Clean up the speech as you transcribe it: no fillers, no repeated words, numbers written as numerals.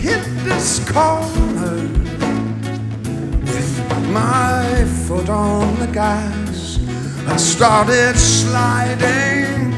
hit this corner with my foot on the gas. I started sliding